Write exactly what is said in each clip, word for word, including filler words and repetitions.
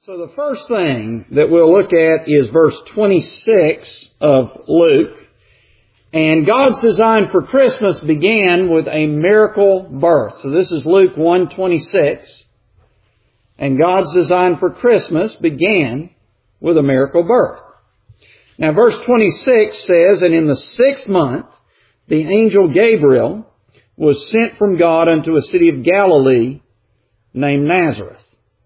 So the first thing that we'll look at is verse twenty-six of Luke. And God's design for Christmas began with a miracle birth. So this is Luke one twenty-six. And God's design for Christmas began with a miracle birth. Now verse twenty-six says, And in the sixth month, the angel Gabriel was sent from God unto a city of Galilee named Nazareth.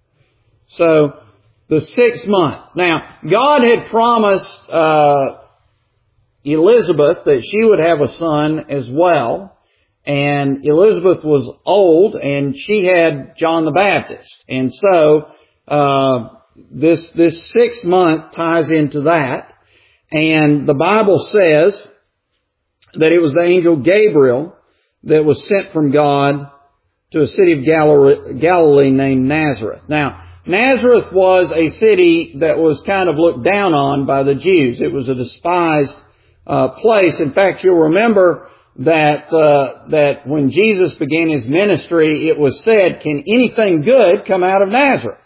So, the sixth month. Now, God had promised uh Elizabeth that she would have a son as well. And Elizabeth was old and she had John the Baptist. And so, uh this, this sixth month ties into that. And the Bible says that it was the angel Gabriel that was sent from God to a city of Galilee, Galilee named Nazareth. Now, Nazareth was a city that was kind of looked down on by the Jews. It was a despised uh, place. In fact, you'll remember that uh, that when Jesus began His ministry, it was said, "Can anything good come out of Nazareth?"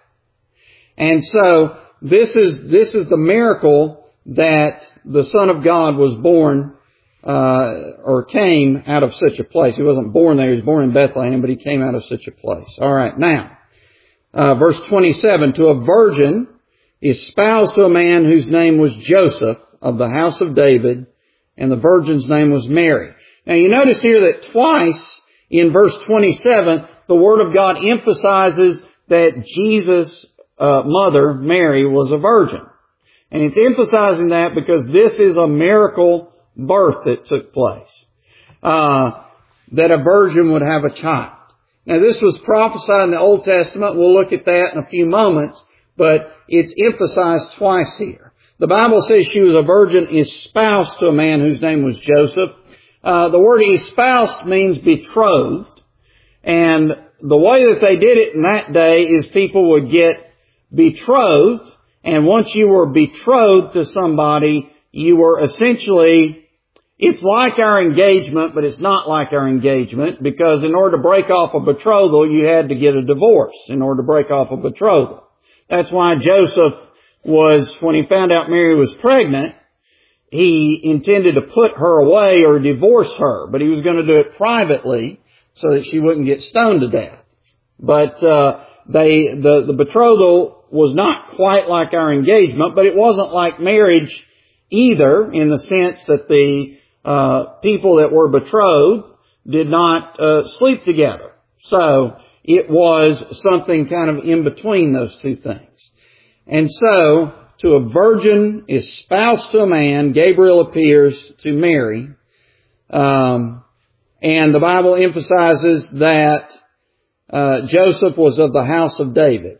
And so this is this is the miracle that the Son of God was born uh or came out of such a place. He wasn't born there. He was born in Bethlehem, but He came out of such a place. All right, now. Uh, verse twenty-seven, to a virgin espoused to a man whose name was Joseph of the house of David, and the virgin's name was Mary. Now you notice here that twice in verse twenty-seven, the Word of God emphasizes that Jesus' uh, mother, Mary, was a virgin. And it's emphasizing that because this is a miracle birth that took place. Uh, that a virgin would have a child. Now this was prophesied in the Old Testament. We'll look at that in a few moments, but it's emphasized twice here. The Bible says she was a virgin espoused to a man whose name was Joseph. Uh, the word espoused means betrothed. And the way that they did it in that day is people would get betrothed. And once you were betrothed to somebody, you were essentially... It's like our engagement, but it's not like our engagement, because in order to break off a betrothal, you had to get a divorce in order to break off a betrothal. That's why Joseph was, when he found out Mary was pregnant, he intended to put her away or divorce her, but he was going to do it privately so that she wouldn't get stoned to death. But uh they the, the betrothal was not quite like our engagement, but it wasn't like marriage either, in the sense that the Uh, people that were betrothed did not uh, sleep together. So it was something kind of in between those two things. And so, to a virgin espoused to a man, Gabriel appears to Mary. Um, and the Bible emphasizes that uh, Joseph was of the house of David.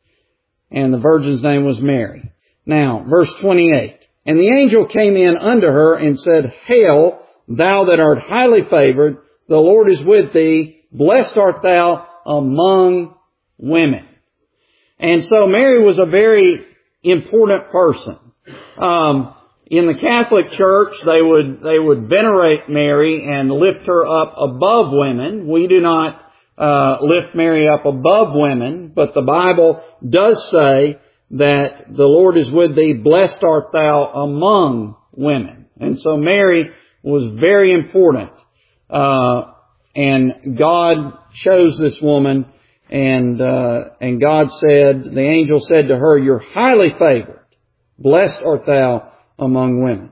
And the virgin's name was Mary. Now, verse twenty-eight. And the angel came in unto her and said, Hail, thou that art highly favored, the Lord is with thee, blessed art thou among women. And so Mary was a very important person. Um, in the Catholic Church, they would, they would venerate Mary and lift her up above women. We do not, uh, lift Mary up above women, but the Bible does say that the Lord is with thee, blessed art thou among women. And so Mary was very important. Uh, and God chose this woman, and, uh, and God said, the angel said to her, You're highly favored. Blessed art thou among women.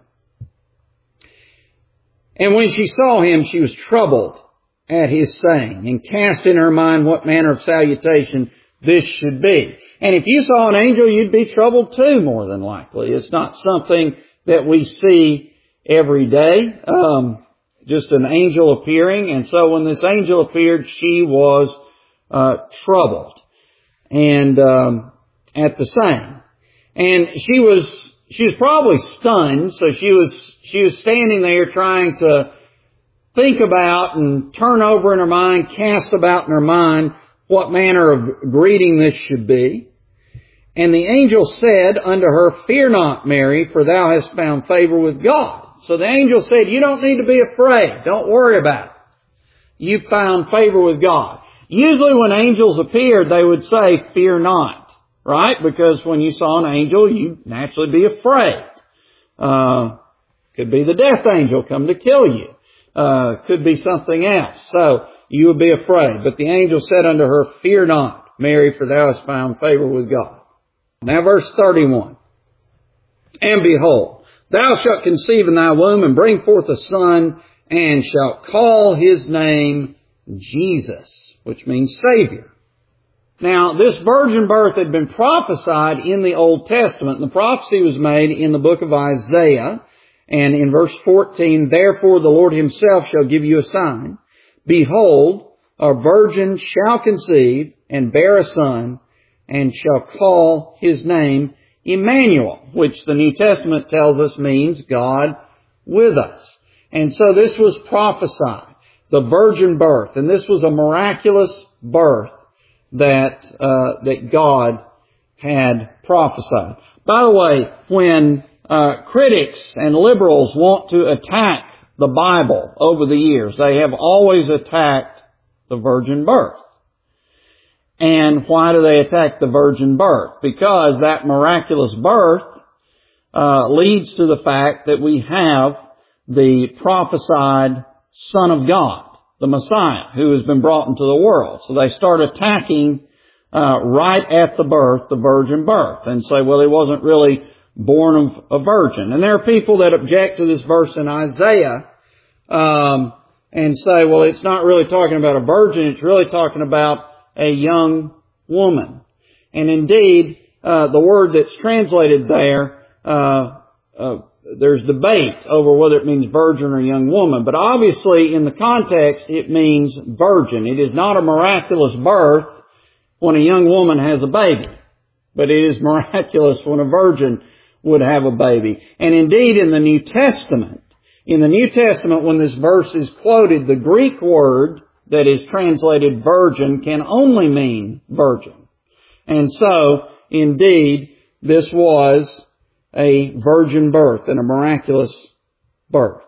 And when she saw him, she was troubled at his saying, and cast in her mind what manner of salutation this should be. And if you saw an angel, you'd be troubled too, more than likely. It's not something that we see every day, um, just an angel appearing. And so when this angel appeared, she was uh, troubled and um, at the same. And she was she was probably stunned. So she was she was standing there trying to think about and turn over in her mind, cast about in her mind what manner of greeting this should be. And the angel said unto her, Fear not, Mary, for thou hast found favor with God. So the angel said, you don't need to be afraid. Don't worry about it. You found favor with God. Usually when angels appeared, they would say, Fear not, right? Because when you saw an angel, you'd naturally be afraid. Uh, could be the death angel come to kill you. Uh, could be something else. So you would be afraid. But the angel said unto her, Fear not, Mary, for thou hast found favor with God. Now verse thirty-one. And behold, thou shalt conceive in thy womb and bring forth a son, and shalt call his name Jesus, which means Savior. Now, this virgin birth had been prophesied in the Old Testament. And the prophecy was made in the book of Isaiah. And in verse fourteen, Therefore the Lord himself shall give you a sign. Behold, a virgin shall conceive and bear a son, and shall call his name Emmanuel, which the New Testament tells us means God with us. And so this was prophesied, the virgin birth. And this was a miraculous birth that uh, that God had prophesied. By the way, when uh, critics and liberals want to attack the Bible over the years, they have always attacked the virgin birth. And why do they attack the virgin birth? Because that miraculous birth uh, leads to the fact that we have the prophesied Son of God, the Messiah, who has been brought into the world. So they start attacking uh, right at the birth, the virgin birth, and say, well, he wasn't really born of a virgin. And there are people that object to this verse in Isaiah um, and say, well, it's not really talking about a virgin, it's really talking about a young woman. And indeed, uh, the word that's translated there, uh, uh, there's debate over whether it means virgin or young woman. But obviously, in the context, it means virgin. It is not a miraculous birth when a young woman has a baby. But it is miraculous when a virgin would have a baby. And indeed, in the New Testament, in the New Testament, when this verse is quoted, the Greek word that is translated virgin can only mean virgin. And so, indeed, this was a virgin birth and a miraculous birth.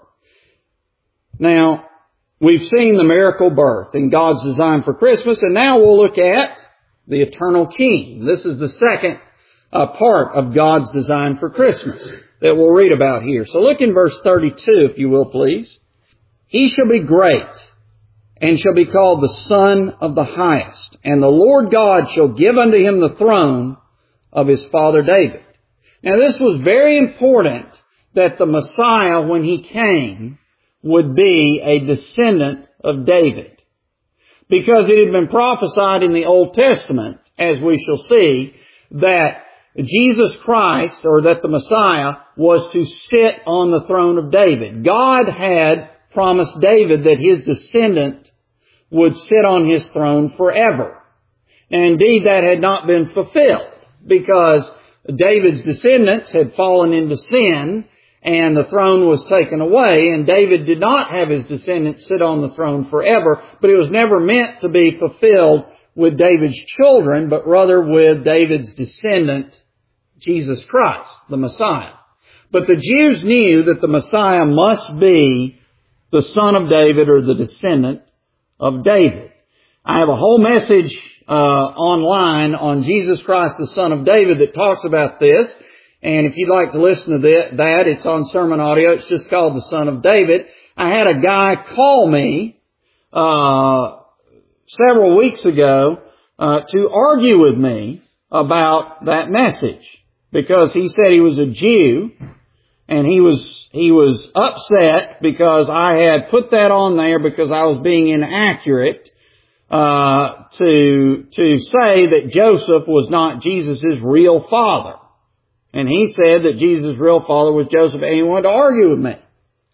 Now, we've seen the miracle birth in God's design for Christmas, and now we'll look at the eternal King. This is the second uh, part of God's design for Christmas that we'll read about here. So look in verse thirty-two, if you will, please. He shall be great, and shall be called the Son of the Highest. And the Lord God shall give unto him the throne of his father David. Now this was very important that the Messiah, when he came, would be a descendant of David. Because it had been prophesied in the Old Testament, as we shall see, that Jesus Christ, or that the Messiah, was to sit on the throne of David. God had promised David that his descendant would sit on his throne forever. And indeed, that had not been fulfilled, because David's descendants had fallen into sin, and the throne was taken away, and David did not have his descendants sit on the throne forever, but it was never meant to be fulfilled with David's children, but rather with David's descendant, Jesus Christ, the Messiah. But the Jews knew that the Messiah must be the son of David, or the descendant of David. I have a whole message uh online on Jesus Christ, the Son of David, that talks about this. And if you'd like to listen to that, it's on sermon audio. It's just called The Son of David. I had a guy call me uh several weeks ago uh to argue with me about that message, because he said he was a Jew, and he was he was upset because I had put that on there because I was being inaccurate uh to to say that Joseph was not Jesus' real father. And he said that Jesus' real father was Joseph, and he wanted to argue with me.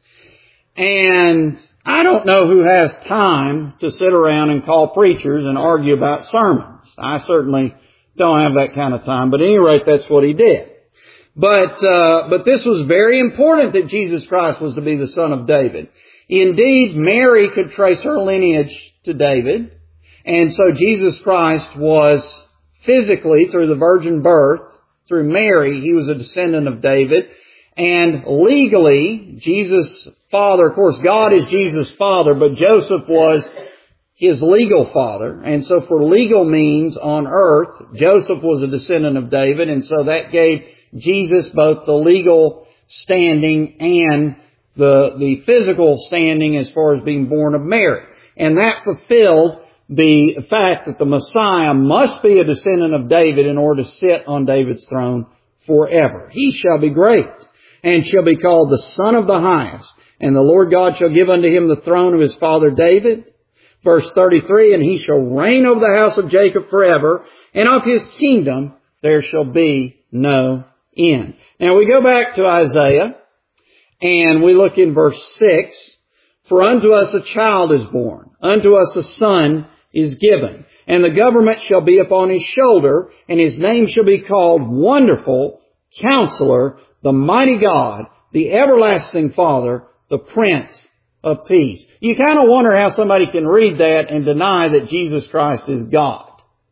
And I don't know who has time to sit around and call preachers and argue about sermons. I certainly don't have that kind of time, but at any rate, that's what he did. But uh but this was very important, that Jesus Christ was to be the son of David. Indeed, Mary could trace her lineage to David, and so Jesus Christ was physically, through the virgin birth, through Mary, he was a descendant of David. And legally, Jesus' father, of course, God is Jesus' father, but Joseph was his legal father. And so for legal means on earth, Joseph was a descendant of David, and so that gave Jesus both the legal standing and the, the physical standing as far as being born of Mary. And that fulfilled the fact that the Messiah must be a descendant of David in order to sit on David's throne forever. He shall be great, and shall be called the Son of the Highest. And the Lord God shall give unto him the throne of his father David. Verse thirty-three, and he shall reign over the house of Jacob forever, and of his kingdom there shall be no end. Now we go back to Isaiah, and we look in verse six. For unto us a child is born, unto us a son is given, and the government shall be upon his shoulder, and his name shall be called Wonderful, Counselor, the Mighty God, the Everlasting Father, the Prince of Peace. You kind of wonder how somebody can read that and deny that Jesus Christ is God.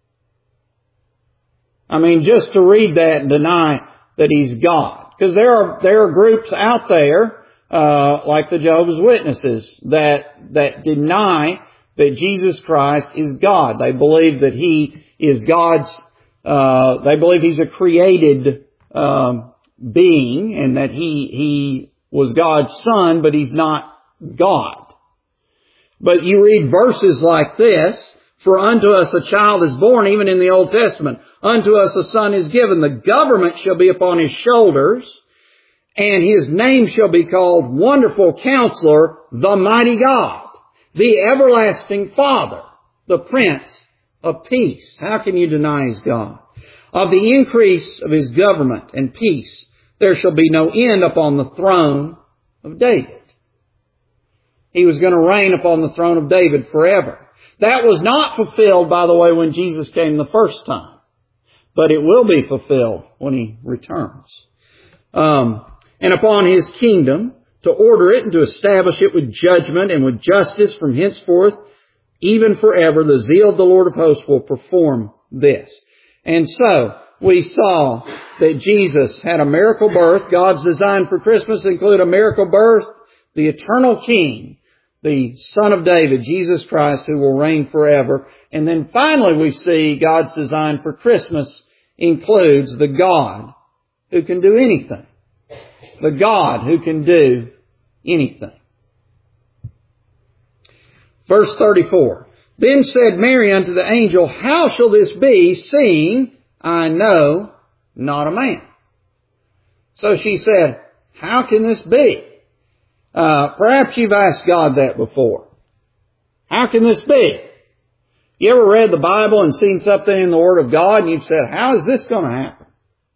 I mean, just to read that and deny that He's God. Because there are, there are groups out there, uh, like the Jehovah's Witnesses, that, that deny that Jesus Christ is God. They believe that He is God's, uh, they believe He's a created, um, being, and that He, He was God's Son, but He's not God. But you read verses like this, for unto us a child is born, even in the Old Testament. Unto us a son is given. The government shall be upon his shoulders, and his name shall be called Wonderful Counselor, the Mighty God, the Everlasting Father, the Prince of Peace. How can you deny He's God? Of the increase of His government and peace, there shall be no end upon the throne of David. He was going to reign upon the throne of David forever. That was not fulfilled, by the way, when Jesus came the first time. But it will be fulfilled when He returns. Um, and upon His kingdom, to order it and to establish it with judgment and with justice from henceforth, even forever, the zeal of the Lord of hosts will perform this. And so, we saw that Jesus had a miracle birth. God's design for Christmas include a miracle birth, the eternal King, the Son of David, Jesus Christ, who will reign forever. And then finally we see God's design for Christmas includes the God who can do anything. The God who can do anything. Verse thirty-four. Then said Mary unto the angel, How shall this be, seeing I know not a man? So she said, How can this be? Uh, perhaps you've asked God that before. How can this be? You ever read the Bible and seen something in the Word of God and you've said, how is this going to happen?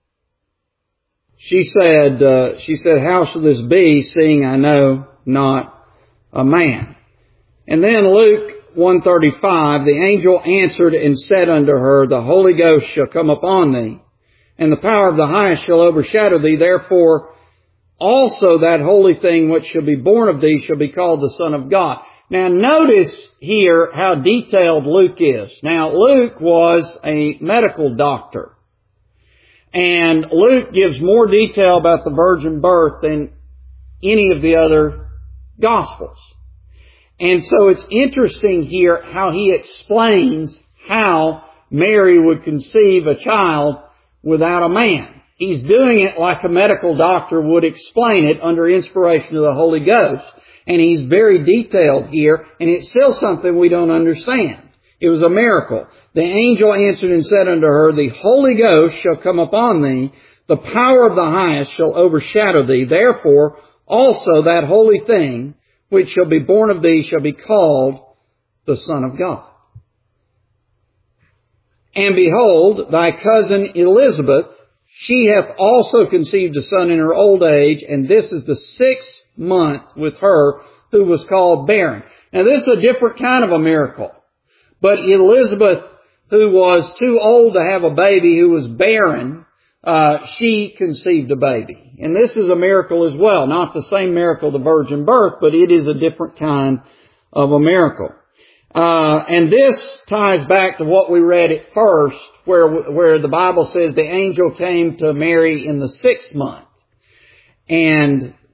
She said, uh, she said, How shall this be, seeing I know not a man? And then Luke one thirty-five, the angel answered and said unto her, The Holy Ghost shall come upon thee, and the power of the highest shall overshadow thee. Therefore, also that holy thing which shall be born of thee shall be called the Son of God. Now notice here how detailed Luke is. Now Luke was a medical doctor. And Luke gives more detail about the virgin birth than any of the other Gospels. And so it's interesting here how he explains how Mary would conceive a child without a man. He's doing it like a medical doctor would explain it under inspiration of the Holy Ghost. And he's very detailed here, and it's still something we don't understand. It was a miracle. The angel answered and said unto her, The Holy Ghost shall come upon thee, the power of the highest shall overshadow thee. Therefore, also that holy thing which shall be born of thee shall be called the Son of God. And behold, thy cousin Elizabeth, she hath also conceived a son in her old age, and this is the sixth month with her who was called barren. Now this is a different kind of a miracle. But Elizabeth, who was too old to have a baby, who was barren, uh, she conceived a baby. And this is a miracle as well. Not the same miracle, the virgin birth, but it is a different kind of a miracle. Uh, and this ties back to what we read at first, where, where the Bible says the angel came to Mary in the sixth month. And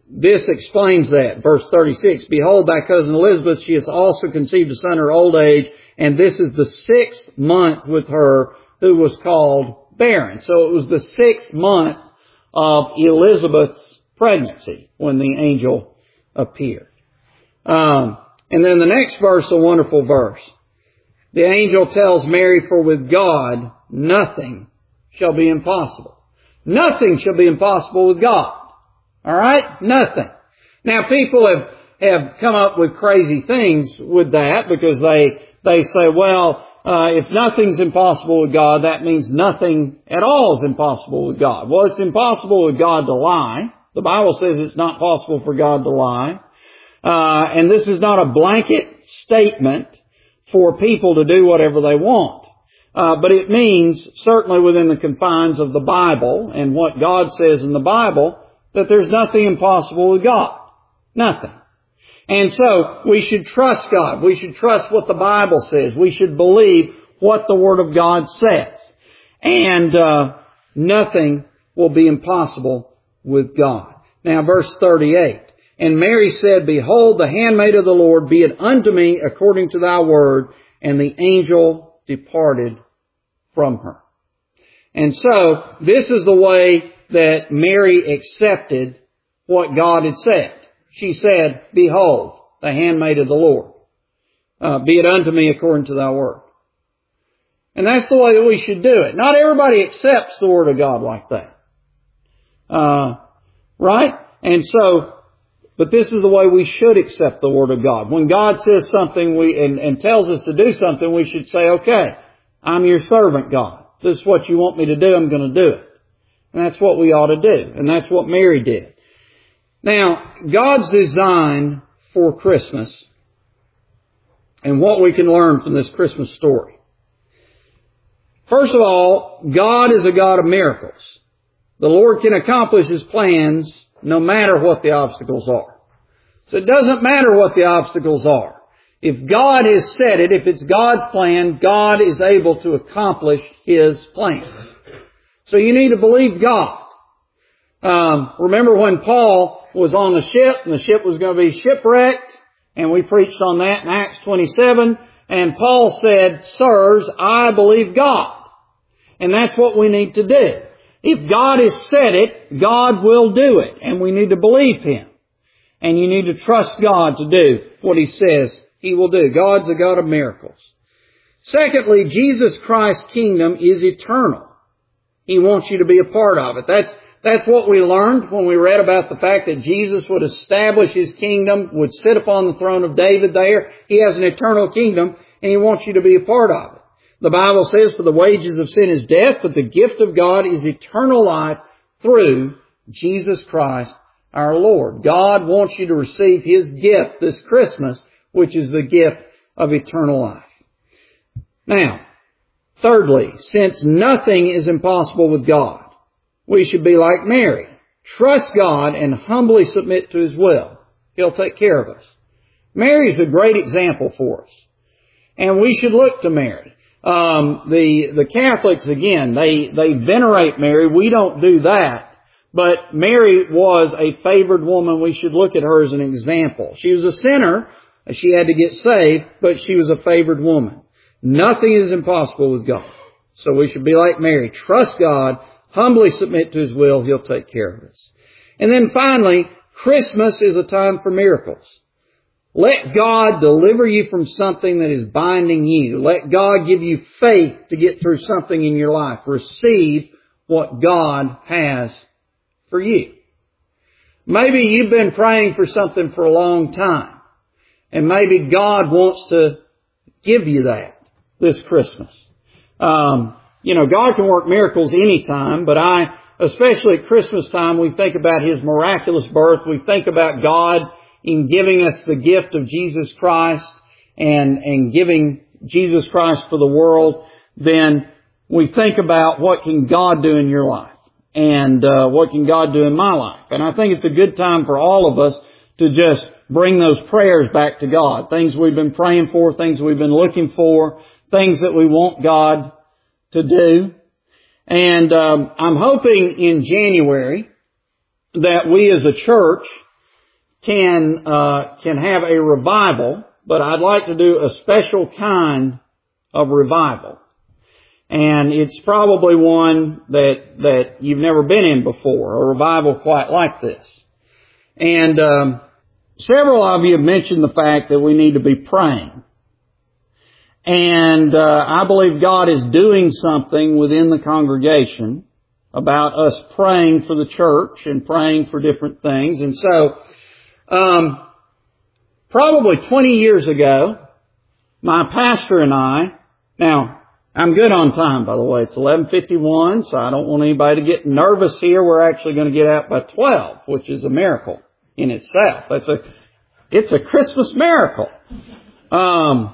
this explains that. Verse thirty-six, behold, thy cousin Elizabeth, she has also conceived a son in her old age, and this is the sixth month with her who was called barren. So it was the sixth month of Elizabeth's pregnancy when the angel appeared. Um, and then the next verse, a wonderful verse. The angel tells Mary, for with God nothing shall be impossible. Nothing shall be impossible with God. All right? Nothing. Now, people have, have come up with crazy things with that because they, they say, well, uh, if nothing's impossible with God, that means nothing at all is impossible with God. Well, it's impossible with God to lie. The Bible says it's not possible for God to lie. Uh, and this is not a blanket statement for people to do whatever they want. Uh, but it means, certainly within the confines of the Bible and what God says in the Bible, that there's nothing impossible with God. Nothing. And so, we should trust God. We should trust what the Bible says. We should believe what the Word of God says. And uh, nothing will be impossible with God. Now, verse thirty-eight. And Mary said, behold, the handmaid of the Lord, be it unto me according to thy word. And the angel departed from her. And so, this is the way that Mary accepted what God had said. She said, behold, the handmaid of the Lord. Uh, be it unto me according to thy word. And that's the way that we should do it. Not everybody accepts the word of God like that. Uh, right? And so, but this is the way we should accept the word of God. When God says something we and, and tells us to do something, we should say, okay, I'm your servant, God. This is what you want me to do, I'm going to do it. And that's what we ought to do. And that's what Mary did. Now, God's design for Christmas and what we can learn from this Christmas story. First of all, God is a God of miracles. The Lord can accomplish His plans no matter what the obstacles are. So it doesn't matter what the obstacles are. If God has said it, if it's God's plan, God is able to accomplish His plans. So you need to believe God. Um, remember when Paul was on the ship and the ship was going to be shipwrecked, and we preached on that in Acts twenty-seven, and Paul said, sirs, I believe God. And that's what we need to do. If God has said it, God will do it, and we need to believe Him. And you need to trust God to do what He says He will do. God's a God of miracles. Secondly, Jesus Christ's kingdom is eternal. He wants you to be a part of it. That's That's what we learned when we read about the fact that Jesus would establish His kingdom, would sit upon the throne of David there. He has an eternal kingdom, and He wants you to be a part of it. The Bible says, for the wages of sin is death, but the gift of God is eternal life through Jesus Christ our Lord. God wants you to receive His gift this Christmas, which is the gift of eternal life. Now, thirdly, since nothing is impossible with God, we should be like Mary. Trust God and humbly submit to His will. He'll take care of us. Mary's a great example for us. And we should look to Mary. Um, the, the Catholics, again, they, they venerate Mary. We don't do that. But Mary was a favored woman. We should look at her as an example. She was a sinner. She had to get saved, but she was a favored woman. Nothing is impossible with God. So we should be like Mary. Trust God. Humbly submit to His will. He'll take care of us. And then finally, Christmas is a time for miracles. Let God deliver you from something that is binding you. Let God give you faith to get through something in your life. Receive what God has for you. Maybe you've been praying for something for a long time. And maybe God wants to give you that this Christmas. Um, You know, God can work miracles anytime, but I, especially at Christmas time, we think about His miraculous birth. We think about God in giving us the gift of Jesus Christ and, and giving Jesus Christ for the world. Then we think about what can God do in your life and uh, what can God do in my life. And I think it's a good time for all of us to just bring those prayers back to God. Things we've been praying for, things we've been looking for, things that we want God to do. And um, I'm hoping in January that we as a church can, uh, can have a revival, but I'd like to do a special kind of revival. And it's probably one that, that you've never been in before, a revival quite like this. And, um, several of you have mentioned the fact that we need to be praying. And, uh, I believe God is doing something within the congregation about us praying for the church and praying for different things. And so, um, probably twenty years ago, my pastor and I, now, I'm good on time, by the way. It's eleven fifty-one, so I don't want anybody to get nervous here. We're actually going to get out by twelve, which is a miracle in itself. That's a, it's a Christmas miracle. Um,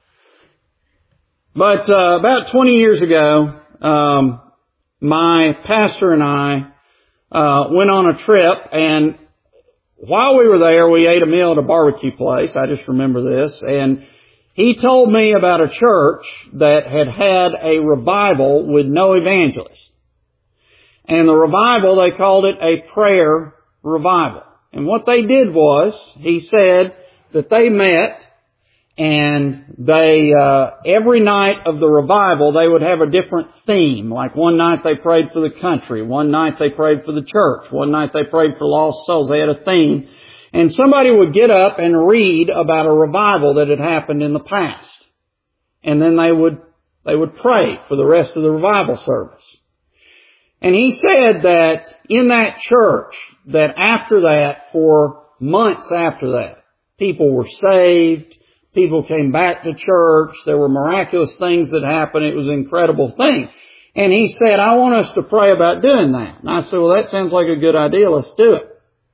but, uh, about twenty years ago, um, my pastor and I, uh, went on a trip, and while we were there, we ate a meal at a barbecue place. I just remember this. And he told me about a church that had had a revival with no evangelist. And the revival, they called it a prayer revival. And what they did was, he said that they met and they, uh, every night of the revival, they would have a different theme. Like one night they prayed for the country. One night they prayed for the church. One night they prayed for lost souls. They had a theme. And somebody would get up and read about a revival that had happened in the past. And then they would, they would pray for the rest of the revival service. And he said that in that church, that after that, for months after that, people were saved. People came back to church. There were miraculous things that happened. It was an incredible thing. And he said, I want us to pray about doing that. And I said, well, that sounds like a good idea. Let's do it.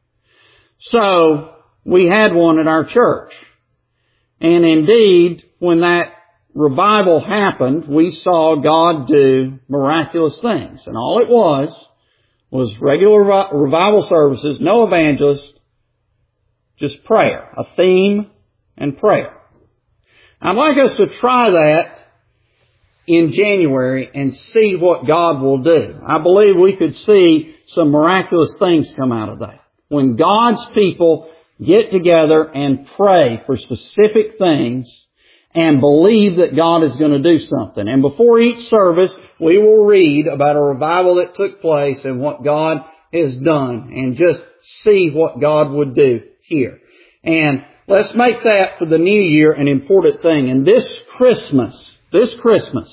So we had one at our church. And indeed, when that revival happened, we saw God do miraculous things. And all it was, was regular revival services, no evangelist, just prayer, a theme and prayer. I'd like us to try that in January and see what God will do. I believe we could see some miraculous things come out of that. When God's people get together and pray for specific things and believe that God is going to do something. And before each service, we will read about a revival that took place and what God has done and just see what God would do here. And let's make that for the new year an important thing. And this Christmas, this Christmas,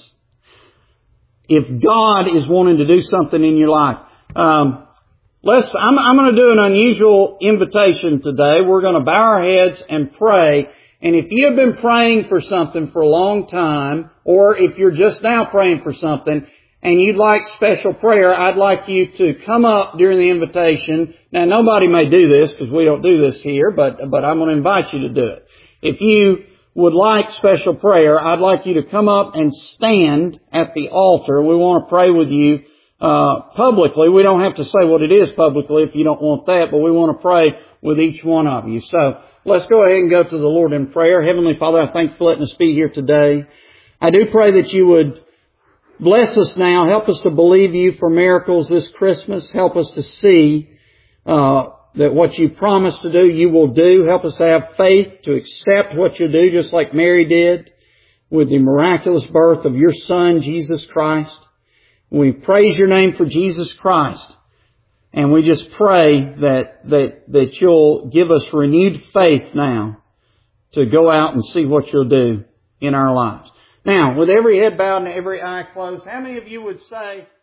if God is wanting to do something in your life, um, let's, I'm, I'm going to do an unusual invitation today. We're going to bow our heads and pray. And if you have been praying for something for a long time, or if you're just now praying for something, and you'd like special prayer, I'd like you to come up during the invitation. Now, nobody may do this because we don't do this here, but, but I'm going to invite you to do it. If you would like special prayer, I'd like you to come up and stand at the altar. We want to pray with you, uh, publicly. We don't have to say what it is publicly if you don't want that, but we want to pray with each one of you. So, let's go ahead and go to the Lord in prayer. Heavenly Father, I thank you for letting us be here today. I do pray that you would bless us now. Help us to believe you for miracles this Christmas. Help us to see uh that what you promised to do, you will do. Help us to have faith to accept what you do, just like Mary did with the miraculous birth of your Son, Jesus Christ. We praise your name for Jesus Christ. And we just pray that, that, that you'll give us renewed faith now to go out and see what you'll do in our lives. Now, with every head bowed and every eye closed, how many of you would say,